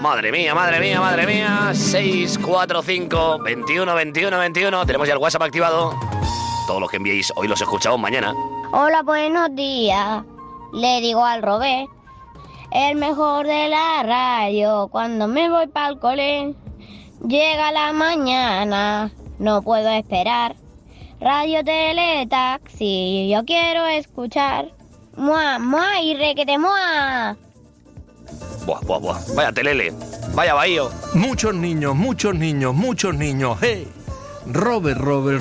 Madre mía, madre mía, madre mía. 645 21 21 21. Tenemos ya el WhatsApp activado. Todos los que enviéis hoy los escuchamos mañana. Hola, buenos días. Le digo al Robert, el mejor de la radio. Cuando me voy pa'l cole, llega la mañana, no puedo esperar. Radio, tele, taxi, yo quiero escuchar. Mua, mua y requete mua. Buah, buah, buah. Vaya telele, vaya bahío. Muchos niños, muchos niños, muchos niños. ¡Hey! Robert.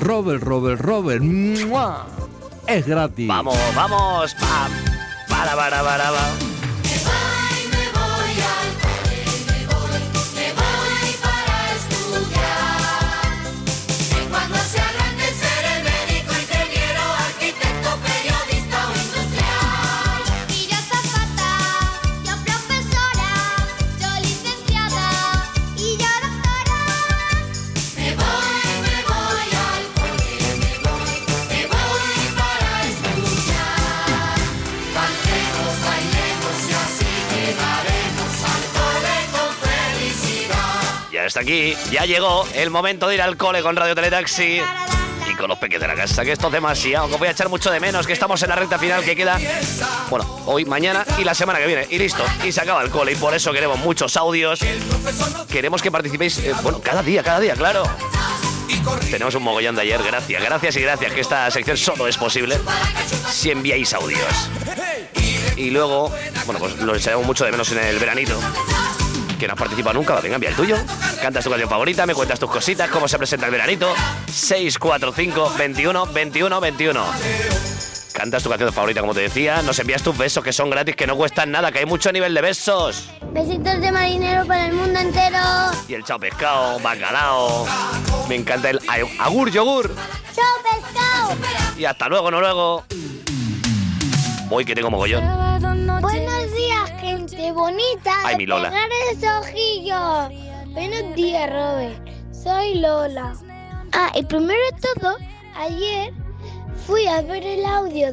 ¡Mua! Es gratis. Vamos, vamos. Para. Ya está aquí, ya llegó el momento de ir al cole con Radio Teletaxi y con los peques de la casa, que esto es demasiado, que os voy a echar mucho de menos, que estamos en la recta final que queda, bueno, hoy, mañana y la semana que viene, y listo, y se acaba el cole, y por eso queremos muchos audios, queremos que participéis, cada día, claro. Tenemos un mogollón de ayer, gracias, que esta sección solo es posible si enviáis audios. Y luego, bueno, pues lo echaremos mucho de menos en el veranito. Que no has participado nunca, venga, envía el tuyo. Cantas tu canción favorita, me cuentas tus cositas, cómo se presenta el veranito. 645 21 21 21. Cantas tu canción favorita, como te decía. Nos envías tus besos, que son gratis, que no cuestan nada, que hay mucho nivel de besos. Besitos de marinero para el mundo entero. Y el chao pescado, bacalao. Me encanta el agur yogur. ¡Chao, pescado! Y hasta luego, no luego. Voy que tengo mogollón. Buenos días, gente bonita. Ay, mi Lola. Pegar esos ojillos. Buenos días, Robert. Soy Lola. Y primero de todo, ayer fui a ver el audio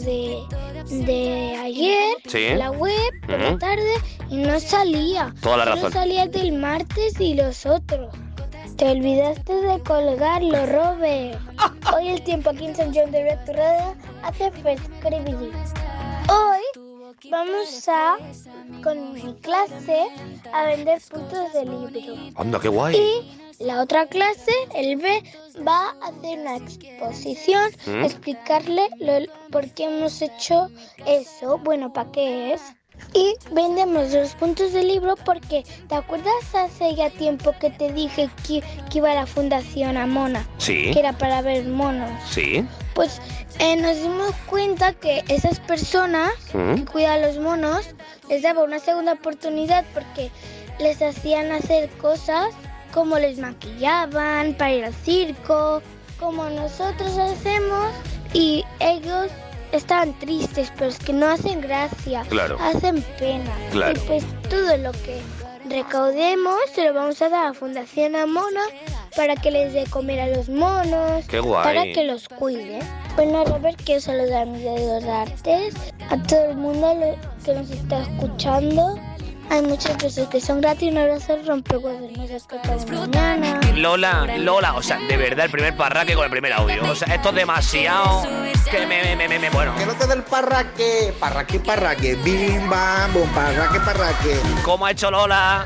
de ayer en la web por la tarde y no salía. Toda la razón. No salía del martes y los otros. Te olvidaste de colgarlo, Robert. Hoy el tiempo aquí en San John de Red Torrada hace fresquibili. Hoy vamos con mi clase, a vender puntos de libro. Anda, qué guay. Y la otra clase, el B, va a hacer una exposición, explicarle por qué hemos hecho eso, bueno, para qué es. Y vendemos los puntos de libro porque, ¿te acuerdas hace ya tiempo que te dije que iba a la Fundación Amona? Sí. Que era para ver monos. Sí. Pues nos dimos cuenta que esas personas que cuidan a los monos les daba una segunda oportunidad porque les hacían hacer cosas como les maquillaban para ir al circo, como nosotros hacemos, y ellos estaban tristes, pero es que no hacen gracia, hacen pena. Claro. Y pues todo lo que recaudemos se lo vamos a dar a Fundación Amona para que les dé comer a los monos. Qué guay. Para que los cuide. Bueno, Robert, quiero saludar a mis dedos de artes, a todo el mundo que nos está escuchando. Hay muchas cosas que son gratis. Un abrazo, rompehuevos. Nos escuchamos mañana. Lola, o sea, de verdad, el primer parraque con el primer audio. O sea, esto es demasiado. Que bueno. Que no te da el parraque. Bim, bam, bum, parraque. ¿Cómo ha hecho Lola?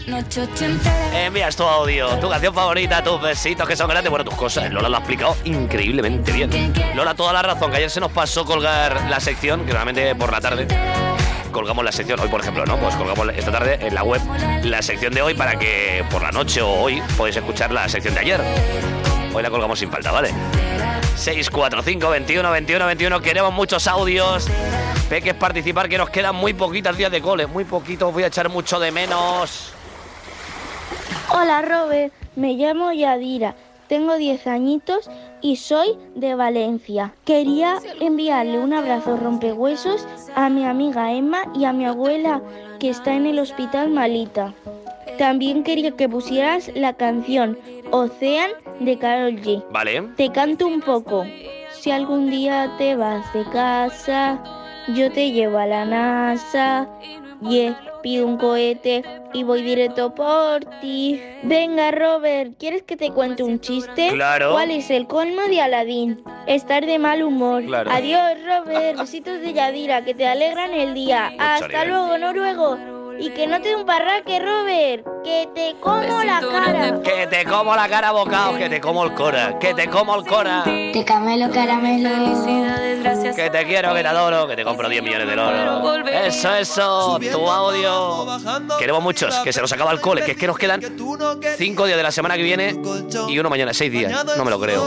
Envías tu audio, tu canción favorita, tus besitos que son grandes, bueno, tus cosas. Lola lo ha explicado increíblemente bien. Lola, toda la razón, que ayer se nos pasó colgar la sección, que normalmente por la tarde colgamos la sección, hoy por ejemplo, ¿no? Pues colgamos esta tarde en la web la sección de hoy para que por la noche o hoy podéis escuchar la sección de ayer. Hoy la colgamos sin falta, ¿vale? 645 21 21 21. Queremos muchos audios. Peques, participar, que nos quedan muy poquitos días de cole. Muy poquitos, voy a echar mucho de menos. Hola, Robert. Me llamo Yadira. Tengo 10 añitos y soy de Valencia. Quería enviarle un abrazo rompehuesos a mi amiga Emma y a mi abuela, que está en el hospital malita. También quería que pusieras la canción Ocean de Karol G. Vale. Te canto un poco. Si algún día te vas de casa, yo te llevo a la NASA. Yeah. pido un cohete y voy directo por ti. Venga, Robert, ¿quieres que te cuente un chiste? Claro. ¿Cuál es el colmo de Aladín? Estar de mal humor. Claro. Adiós, Robert. Besitos de Yadira, que te alegran el día. Hasta nivel. luego, noruego. Y que no te dé un parraque, Robert. Que te como la cara. Que te como la cara, bocao, que te como el cora, que te como el cora. De camelo, caramelo. Que te quiero, que te adoro, que te compro 10 millones de oro. Eso, tu audio. Queremos muchos, que se nos acaba el cole, que es que nos quedan 5 días de la semana que viene y uno mañana, 6 días. No me lo creo.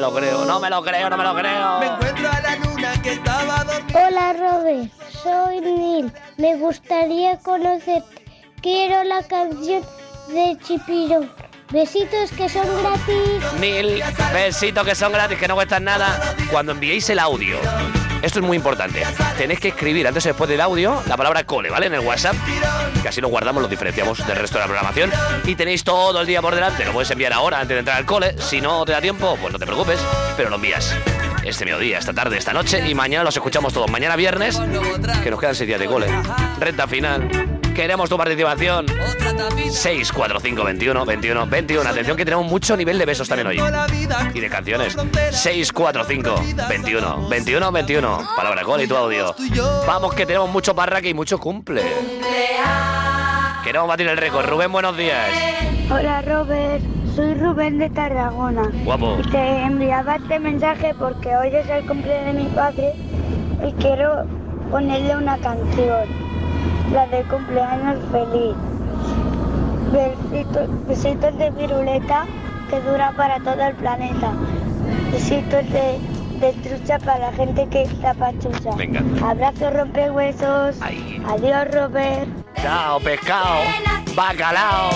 Hola, Robert. Soy Neil. Me gustaría conocerte. Quiero la canción de Chipirón. Besitos que son gratis. Neil, besitos que son gratis, que no cuestan nada. Cuando enviéis el audio, esto es muy importante. Tenéis que escribir antes o después del audio la palabra cole, ¿vale? En el WhatsApp, que así lo guardamos, lo diferenciamos del resto de la programación. Y tenéis todo el día por delante. Lo puedes enviar ahora antes de entrar al cole. Si no te da tiempo, pues no te preocupes, pero lo envías este mediodía, esta tarde, esta noche, y mañana los escuchamos todos. Mañana viernes, que nos quedan 6 días de cole. Recta final. Queremos tu participación. 645 21 21 21. Atención, que tenemos mucho nivel de besos también hoy. Y de canciones. 645 21 21 21. Palabra cole y tu audio. Vamos, que tenemos mucho parraque y mucho cumple. Queremos batir el récord. Rubén, buenos días. Hola, Robert. Soy Rubén de Tarragona. Guapo. Y te enviaba este mensaje porque hoy es el cumpleaños de mi padre y quiero ponerle una canción, la de cumpleaños feliz. Besitos de piruleta que dura para todo el planeta. Besitos de trucha para la gente que está pachucha. Venga. Abrazo rompehuesos. Ay. Adiós, Robert. Chao, pescado, bacalao.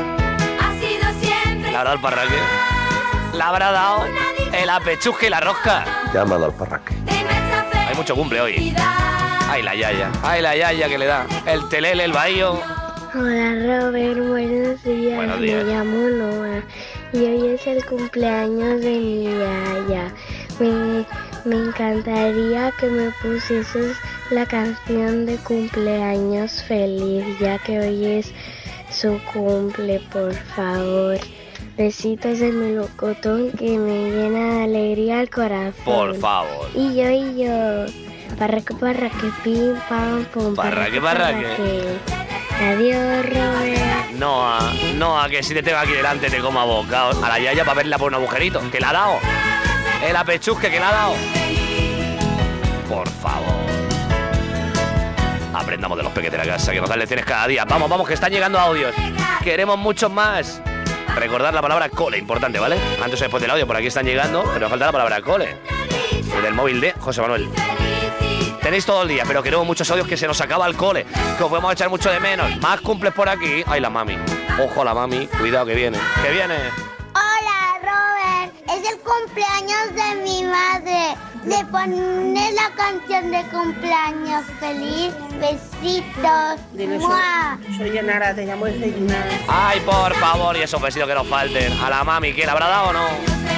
¿Le habrá dado el parraque? ¿Le habrá dado el apechusque y la rosca? Ya me ha dado el parraque. Hay mucho cumple hoy. Ay, la yaya que le da. El telele, el bahío. Hola, Robert. Buenos días. Buenos días. Me llamo Noah y hoy es el cumpleaños de mi yaya. Me encantaría que me pusieses la canción de cumpleaños feliz, ya que hoy es su cumple, por favor. Besitos de melocotón que me llena de alegría el corazón. Por favor. Y yo. Parraque, pim, pam, pum. Parraque. Adiós, Robert. Noa, que si te tengo aquí delante te como a bocaos. A la yaya para verla por un agujerito. Que la ha dado. El apechusque que la ha dado. Por favor. Aprendamos de los peques de la casa, que nos dan lecciones cada día. Vamos, que están llegando audios. Queremos muchos más. Recordar la palabra cole, importante, ¿vale? Antes o después del audio, por aquí están llegando, pero nos falta la palabra cole. Desde el móvil de José Manuel. Tenéis todo el día, pero queremos muchos audios, que se nos acaba el cole, que os podemos echar mucho de menos. Más cumples por aquí. Ay, la mami. Ojo a la mami, cuidado que viene. ¡Que viene! Hola, Robert. Es el cumpleaños de mi madre. Le pones la canción de cumpleaños feliz. Besitos. ¡Mua! Soy Yanara, te llamo desde Yanara. Ay, por favor, y esos besitos que nos falten. A la mami, ¿quién la habrá dado o no?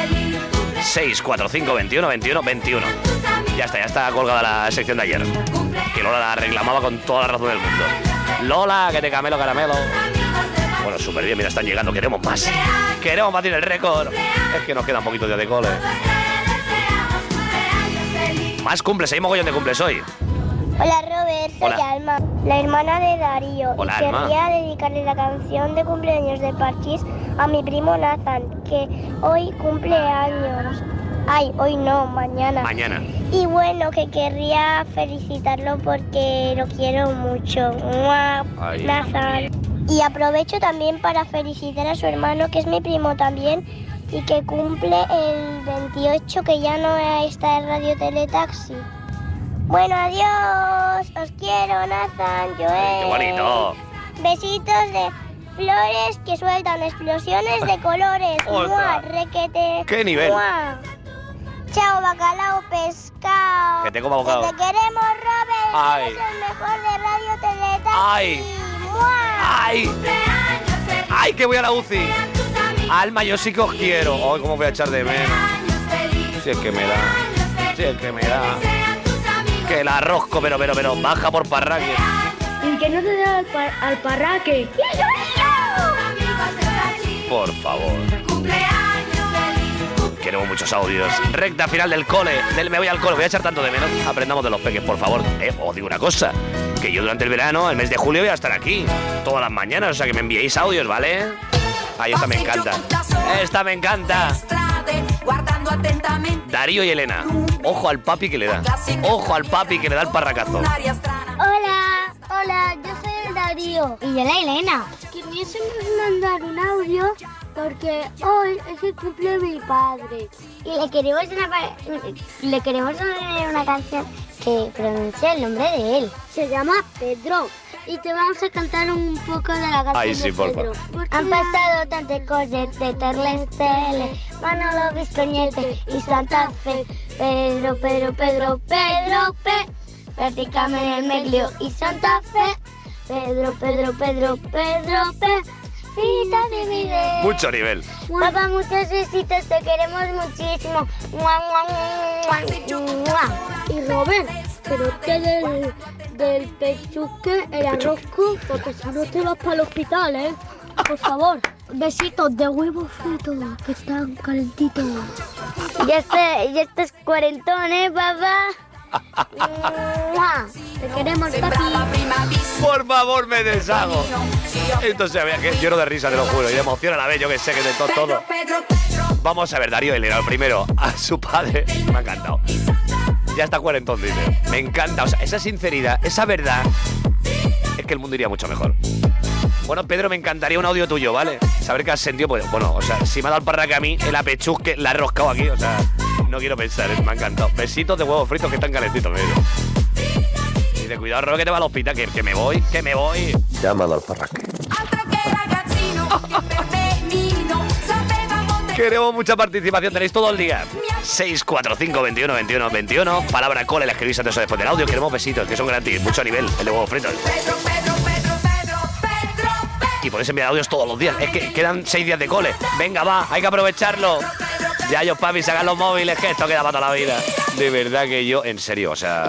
645 21 21 21. Ya está colgada la sección de ayer, que Lola la reclamaba con toda la razón del mundo. Lola, que te camelo caramelo. Bueno, súper bien, mira, están llegando, queremos más. Queremos batir el récord. Es que nos quedan poquitos días de cole. Más cumples, hay mogollón de cumples hoy. Hola, Robert. Soy Hola. Alma, la hermana de Darío. Hola, y Alma. querría dedicarle la canción de cumpleaños de Parchís a mi primo Nathan, que hoy cumple años. Ay, hoy no, mañana. Mañana. Y bueno, que querría felicitarlo porque lo quiero mucho. ¡Mua! Ay. Nathan. Y aprovecho también para felicitar a su hermano, que es mi primo también, y que cumple el 28, que ya no está en Radio Teletaxi. Bueno, adiós. Os quiero, Nathan, Joel. ¡Qué bonito! Besitos de flores que sueltan explosiones de colores. Otra. ¡Mua! Requete. ¡Qué nivel! ¡Mua! Chao, bacalao, pescado. Que te coma bocado. Que te queremos, Robert. Ay. Eres el mejor de Radio Teletaxi. Ay. ¡Mua! ¡Ay! ¡Ay, que voy a la UCI! Alma, yo sí que os quiero. Hoy, cómo voy a echar de menos. Si es que me da. Que la rosco, pero baja por parraque. que no te da al parraque. Por favor. Queremos muchos audios. Recta final del cole, del me voy al cole. Voy a echar tanto de menos. Aprendamos de los peques, por favor. Os digo una cosa, que yo durante el verano, el mes de julio, voy a estar aquí todas las mañanas, o sea que me enviéis audios, ¿vale? Ay, esta me encanta. Esta me encanta. Darío y Elena. Ojo al papi que le da. Ojo al papi que le da el parracazo. Hola, yo soy el Darío. Y yo la Elena. Quisiésemos mandar un audio porque hoy es el cumple de mi padre. Y le queremos poner una canción que pronuncie el nombre de él. Se llama Pedro. Y te vamos a cantar un poco de la canción. Ay, sí, de Pedro. Han pasado tantas cosas de Terlestele, Manolo Viscoñete y Santa Fe. Pedro, practícame en el Meglio y Santa Fe. Pedro, Pita de mi vida. Mucho nivel. Papá, muchos besitos, te queremos muchísimo. Y Robert, pero del pechuque, el arrozco, porque si no te vas para el hospital, ¿eh? Por favor, besitos de huevo frito, que están calentitos. Ya estás cuarentón, ¿eh, papá? Te queremos, papi. Por favor, me deshago. Esto se vea que lloro de risa, te lo juro, y de emoción a la vez, yo que sé que de todo. Vamos a ver, Darío Elena, el primero, a su padre. Me ha encantado. Ya está cuarentón, dice. Me encanta, o sea, esa sinceridad, esa verdad, es que el mundo iría mucho mejor. Bueno, Pedro, me encantaría un audio tuyo, ¿vale? Saber qué has sentido, pues, bueno, o sea, si me ha dado el parraque a mí, el apechusque la he roscado aquí, o sea, no quiero pensar, me ha encantado. Besitos de huevos fritos que están calentitos, Pedro. Y de cuidado, Robert, que te va al hospital, que me voy. Ya me ha dado el parraque. Queremos mucha participación, tenéis todo el día. 645 21 21 21. Palabra cole, la escribís antes o después del audio. Queremos besitos, que son gratis, mucho nivel, el de huevos fritos. Y podéis enviar audios todos los días. Es que quedan 6 días de cole. Venga, va, hay que aprovecharlo. Ya ellos, papi, sacan los móviles, que esto queda para toda la vida. De verdad que yo, en serio, o sea...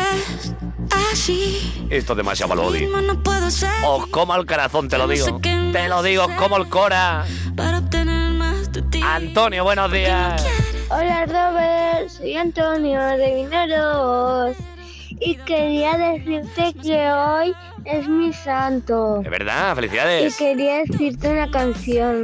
Esto es demasiado para Lodi. Os como el corazón, te lo digo. Te lo digo, os como el cora. Antonio, buenos días. Hola, Robert, soy Antonio de Vineros. Y quería decirte que hoy es mi santo. Es verdad, felicidades. Y quería decirte una canción,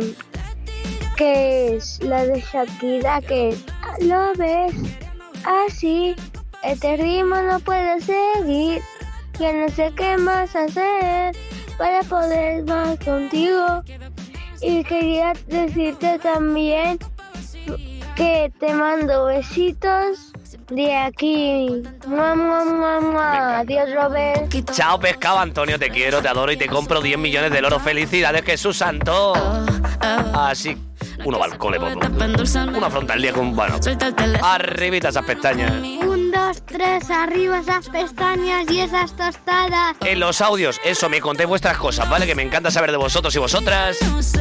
que es la de Shakira, que es Lo ves así, este ritmo no puedo seguir, ya no sé qué más hacer para poder más contigo. Y quería decirte también que te mando besitos de aquí. ¡Mua, mua, mua, mua! Adiós, Robert. Chao, pescado, Antonio, te quiero, te adoro y te compro 10 millones de oro. Felicidades, Jesús Santo. Así, uno va al cole, poco. Uno afronta el día con, bueno, arribita esas pestañas. 1, 2, 3, arriba esas pestañas y esas tostadas. En los audios, eso, me contéis vuestras cosas, ¿vale? Que me encanta saber de vosotros y vosotras.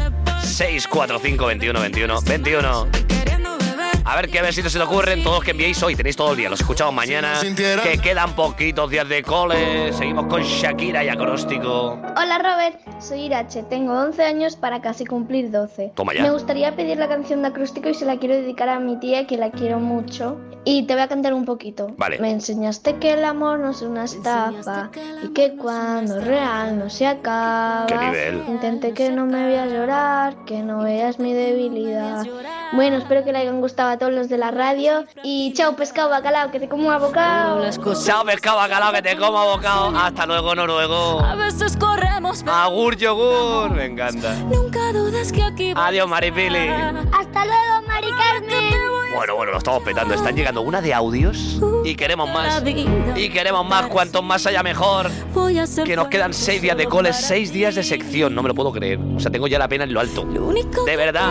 645 21 21 21. A ver qué besitos se te ocurren, todos que enviéis hoy. Tenéis todo el día, los escuchamos mañana. Que quedan poquitos días de cole. Seguimos con Shakira y Acróstico. Hola, Robert, soy Irache, tengo 11 años para casi cumplir 12. Toma ya. Me gustaría pedir la canción de Acróstico y se la quiero dedicar a mi tía, que la quiero mucho. Y te voy a cantar un poquito. Vale. Me enseñaste que el amor no es una estafa y que cuando es real no se acaba. ¿Qué nivel? Intenté que no me veas llorar, que no veas mi debilidad. Bueno, espero que le hayan gustado a todos los de la radio. Y chao, pescado bacalao, que te como a bocado. Chao, pescado bacalao, que te como a bocado. Hasta luego, noruego. A veces corremos. Agur yogur, me encanta. Nunca dudes que aquí. Adiós, Maripili. Hasta luego, Mari Carmen. Bueno, lo estamos petando. Están llegando una de audios y queremos más. Y queremos más. Cuantos más haya, mejor. Que nos quedan 6 días de cole, 6 días de sección. No me lo puedo creer. O sea, tengo ya la pena en lo alto. De verdad.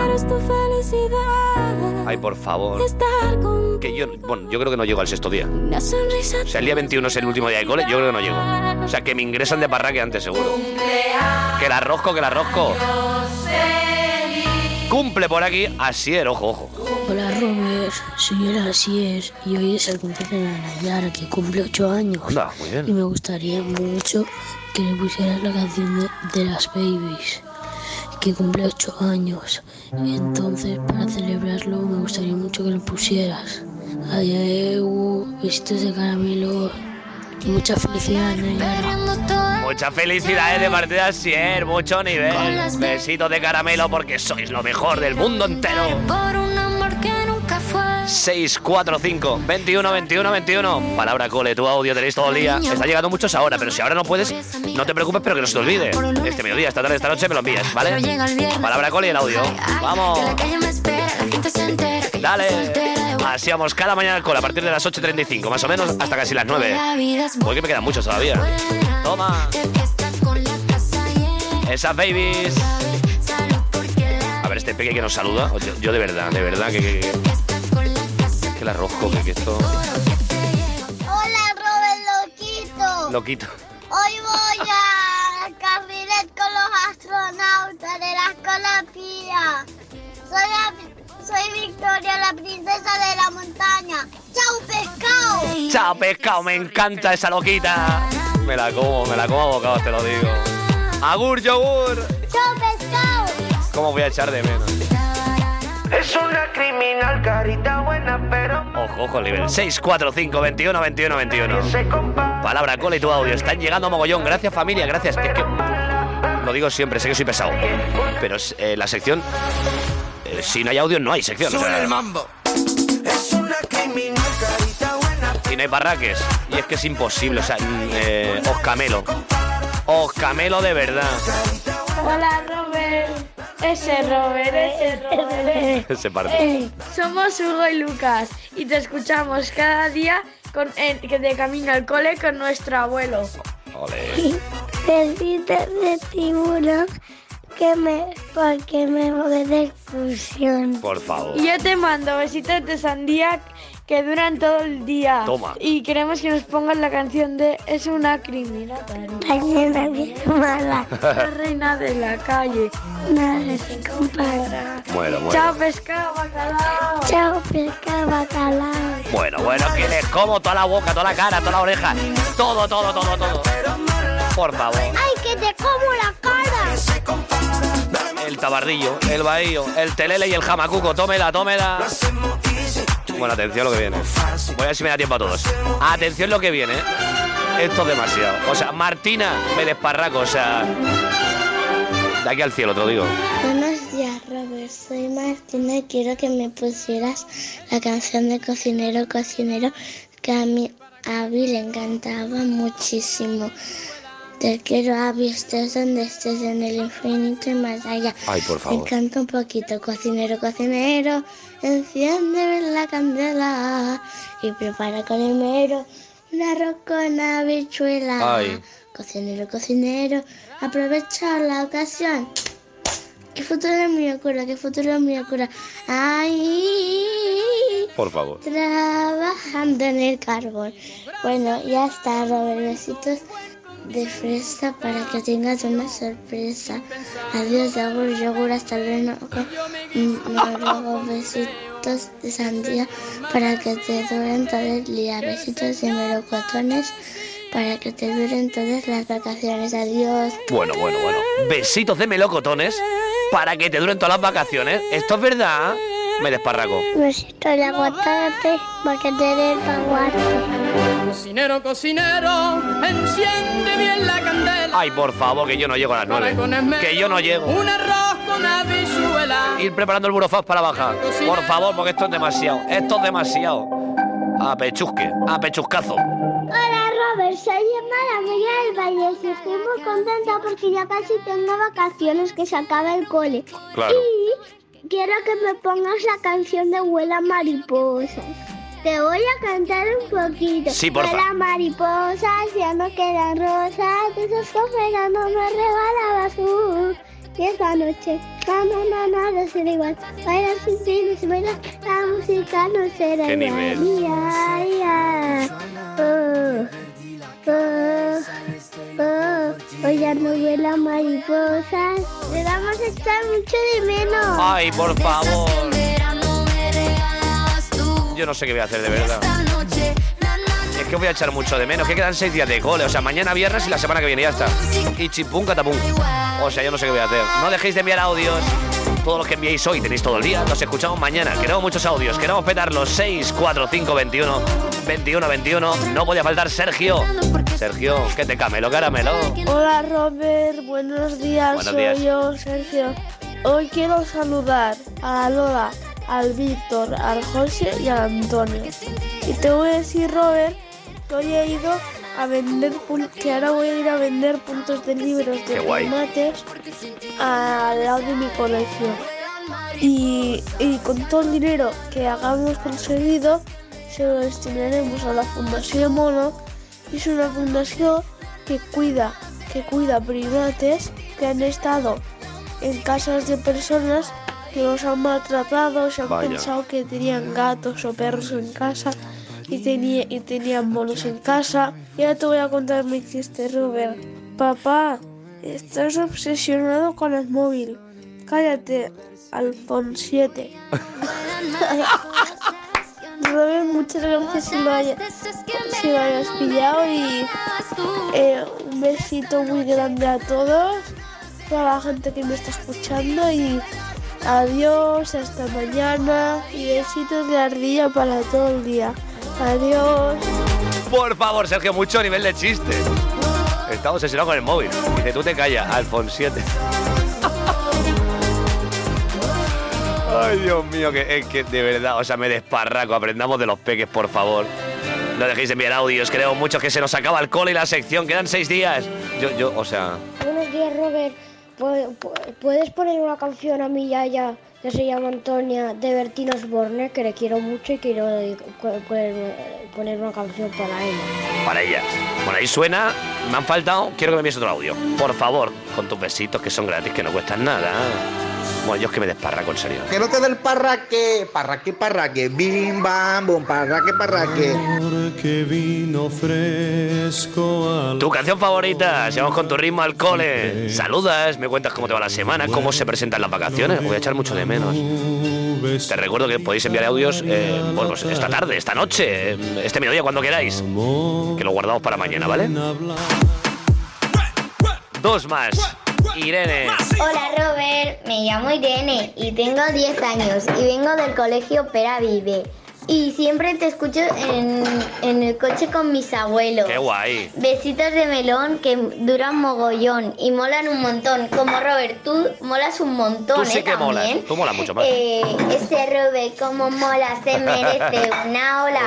Ay, por favor. Que yo creo que no llego al 6.º día. O sea, el día 21 es el último día de cole. Yo creo que no llego. O sea, que me ingresan de parraque antes, seguro. Que la rosco. Cumple por aquí Asier, ojo. Hola, Robert, soy el Asier y hoy es el cumpleaños de Nayara, que cumple 8 años. Anda, muy bien. Y me gustaría mucho que le pusieras la canción de las Babies, que cumple 8 años. Entonces, para celebrarlo, me gustaría mucho que lo pusieras. Adiós, besitos de caramelo y mucha felicidad, Nayara. Muchas felicidades de parte de Asier, mucho nivel. Besitos de caramelo porque sois lo mejor del mundo entero. 645 21 21 21. Palabra cole, tu audio tenéis todo el día. Está llegando muchos ahora, pero si ahora no puedes, no te preocupes, pero que no se te olvide. Este mediodía, esta tarde, esta noche me lo envías, ¿vale? Palabra cole y el audio. Vamos. Dale. Así vamos cada mañana al cole a partir de las 8:35, más o menos, hasta casi las 9. Porque me quedan muchos todavía. Toma. Esas Babies. A ver, este peque que nos saluda. Yo de verdad que la rosco, que esto... Hola, Robert Loquito. Hoy voy a Carrilet con los astronautas de la escuela Pía. Soy Victoria, la princesa de la montaña. ¡Chao, pescado! ¡Chao, pescado! Me encanta esa loquita. Me la como a bocados, te lo digo. ¡Agur, yogur! ¡Chao, pescado! ¿Cómo voy a echar de menos? Es una criminal, carita buena, pero... Ojo, nivel 645 21 21 21. Palabra cole y tu audio. Están llegando mogollón. Gracias, familia, gracias. Que lo digo siempre, sé que soy pesado. Pero la sección... si no hay audio, no hay sección. O sea, el mambo. Es una criminal, carita buena. Y no hay barraques. Y es que es imposible. O sea, os camelo de verdad. Hola, Robert. Ese Robert. Se parte. Somos Hugo y Lucas y te escuchamos cada día de camino al cole con nuestro abuelo. Ole. Besitos de tiburón porque me voy de excursión. Por favor. Y yo te mando besitos de sandía que duran todo el día. Toma. Y queremos que nos pongan la canción de Es una criminal. Mañana bien mala. La reina de la calle. Nada se compara. Bueno. Chao, pescado, bacalao. Chao, pescado, bacalao. Bueno, que les como toda la boca, toda la cara, toda la oreja. Todo. Por favor. ¡Ay, que te como la cara! El tabardillo, el bahío, el telele y el jamacuco. Tómela. Bueno, atención lo que viene. Voy a ver si me da tiempo a todos. Atención lo que viene. Esto es demasiado. O sea, Martina, me desparraco, o sea... De aquí al cielo, te lo digo. Buenos días, Robert. Soy Martina y quiero que me pusieras la canción de Cocinero, que a mi Abby le encantaba muchísimo. Te quiero, Abby, estés donde estés, en el infinito y más allá. Ay, por favor. Me encanta un poquito. Cocinero, enciende la candela y prepara con el mero un arroz con habichuela. Ay. Cocinero, aprovecha la ocasión. ¿Qué futuro me ocurre? Ay. Por favor. Trabajando en el carbón. Bueno, ya está, Robert. Besitos de fresa para que tengas una sorpresa. Adiós, yogur, hasta luego. Luego besitos de sandía para que te duren todo el día. Besitos de melocotones para que te duren todas las vacaciones. Adiós. Bueno. Besitos de melocotones para que te duren todas las vacaciones. ¿Esto es verdad? Me desparraco. Besito de aguacate para que te dé el aguacate. Cocinero, enciende bien la candela. Ay, por favor, que yo no llego a las 9. Que yo no llego. Un arroz con habichuela. Ir preparando el burofax para bajar. Por favor, porque esto es demasiado. A pechuscazo. Hola, Robert, soy Emma, la amiga del Valle. Y estoy muy contenta porque ya casi tengo vacaciones, que se acaba el cole. Claro. Y quiero que me pongas la canción de Huela Mariposas. Te voy a cantar un poquito. Sí, por favor. Huela mariposas, ya no quedan rosas. De esos cofres no me regalabas tú. Y esta noche, no será igual. Bailar sin ti, no se baila. La música no será ¿Qué igual. nivel? Hoy ya no huela mariposas. Le vamos a echar mucho de menos. Ay, por favor. Yo no sé qué voy a hacer, de verdad. Es que voy a echar mucho de menos, que quedan 6 días de cole, o sea, mañana viernes y la semana que viene ya está. Y chipum, catapum. O sea, yo no sé qué voy a hacer. No dejéis de enviar audios. Todos los que enviéis hoy tenéis todo el día. Nos escuchamos mañana. Queremos muchos audios. Queremos petarlos. 6, 4, 5, 21, 21, 21. No podía faltar Sergio. Sergio, que te camelo, caramelo. Hola Robert, buenos días. Buenos días. Soy yo, Sergio. Hoy quiero saludar a Lola, al Víctor, al José y al Antonio. Y te voy a decir, Robert, que hoy he ido a vender, que ahora voy a ir a vender puntos de libros de primates al lado de mi colegio. Y con todo el dinero que hagamos conseguido, se lo destinaremos a la Fundación Mono. Es una fundación que cuida primates que han estado en casas de personas que los han maltratado, se han pensado que tenían gatos o perros en casa y tenían monos en casa. Y ahora te voy a contar mi chiste, Robert. Papá, estás obsesionado con el móvil. Cállate, iPhone 7. Robert, muchas gracias si lo hayas pillado y un besito muy grande a todos, toda la gente que me está escuchando y adiós, hasta mañana y besitos de ardilla para todo el día. Adiós. Por favor, Sergio, mucho nivel de chiste. Estamos obsesionados con el móvil. Dice, tú te callas, iPhone 7. Ay, Dios mío, que de verdad, o sea, me desparraco. Aprendamos de los peques, por favor. No dejéis de enviar audios, creo muchos que se nos acaba el cole y la sección. Quedan 6 días. O sea... Buenos días, Robert. ¿Puedes poner una canción a mi yaya que se llama Antonia de Bertín Osborne, que le quiero mucho y quiero poner una canción para ella? Para ella. Bueno, ahí suena. Me han faltado. Quiero que me envíes otro audio. Por favor, con tus besitos que son gratis, que no cuestan nada. Bueno, yo es que me desparraco, en serio. Que no te dé el parraque, parraque, bim, bam, bum, parraque. Porque vino fresco. Tu canción favorita, llevamos con tu ritmo al cole. Saludas, me cuentas cómo te va la semana, cómo se presentan las vacaciones. Voy a echar mucho de menos. Te recuerdo que podéis enviar audios pues esta tarde, esta noche, este mediodía, cuando queráis. Que lo guardamos para mañana, ¿vale? 2 más. Irene. Hola Robert, me llamo Irene y tengo 10 años y vengo del colegio Pera Vive. Y siempre te escucho en el coche con mis abuelos. ¡Qué guay! Besitos de melón que duran mogollón y molan un montón. Como Robert, tú molas un montón, tú sí que también. Molas. Tú molas mucho más. Ese Robert, como mola, se merece una ola.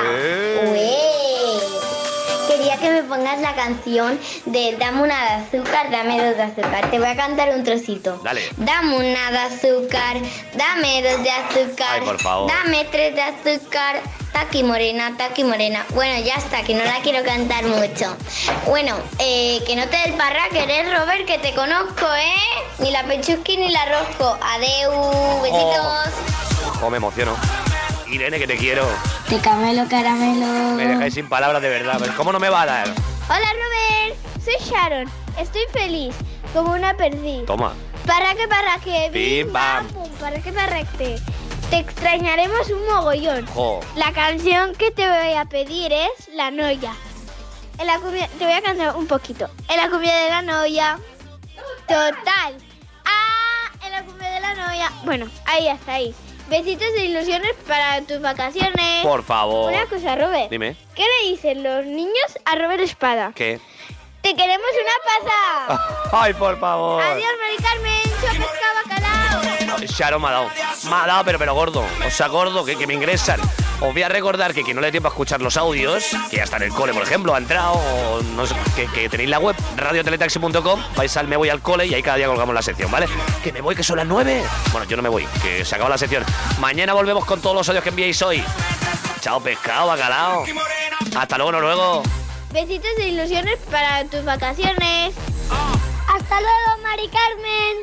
Quería que me pongas la canción de Dame una de azúcar, dame 2 de azúcar. Te voy a cantar un trocito. Dale. Dame una de azúcar, dame 2 de azúcar. Ay, por favor. Dame 3 de azúcar. Taqui morena, taqui morena. Bueno, ya está, que no la quiero cantar mucho. Bueno, que no te dé el parraque, eres Robert, que te conozco, Ni la pechusqui ni la rosco. Adeu, besitos. Me emociono. Irene, que te quiero. Te camelo, caramelo. Me dejáis sin palabras de verdad. ¿Cómo no me va a dar? Hola, Robert. Soy Sharon. Estoy feliz, como una perdiz. Toma. Parraque, bim, bam, pum, parraque. Te extrañaremos un mogollón. Jo. La canción que te voy a pedir es La Noia. Te voy a cantar un poquito. En la cumbia de la Noia. Total. En la cumbia de la Noia. Bueno, ahí hasta ahí. Besitos de ilusiones para tus vacaciones. Por favor. Una cosa, Robert. Dime. ¿Qué le dicen los niños a Robert Espada? ¿Qué? ¡Te queremos una pasa! ¡Ay, por favor! ¡Adiós, Mari Carmen! ¡Yo pescado bacalao! Sharon me ha dado, pero gordo. O sea, gordo, que me ingresan. Os voy a recordar que quien no le dé tiempo a escuchar los audios, que ya está en el cole, por ejemplo, ha entrado, o no sé, que tenéis la web, radioteletaxi.com, vais al Me Voy al Cole y ahí cada día colgamos la sección, ¿vale? Que me voy, que son las 9. Bueno, yo no me voy, que se acaba la sección. Mañana volvemos con todos los audios que enviéis hoy. Chao, pescado, bacalao. Hasta luego, Noruego. Besitos de ilusiones para tus vacaciones. Hasta luego, Mari Carmen.